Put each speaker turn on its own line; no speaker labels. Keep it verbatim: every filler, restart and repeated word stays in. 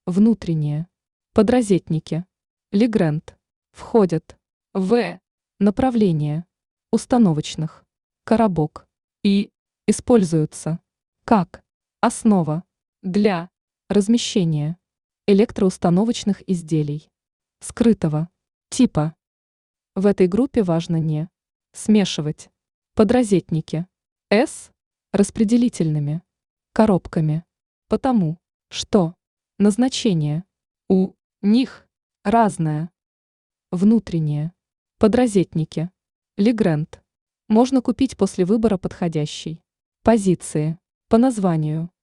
внутренние, подрозетники, Легренд, входят в направление установочных, коробок и используются как основа для размещения электроустановочных изделий скрытого типа. В этой группе важно не смешивать подрозетники с распределительными коробками, потому что назначение у них разное. Внутренние подрозетники Легренд можно купить после выбора подходящей позиции по названию.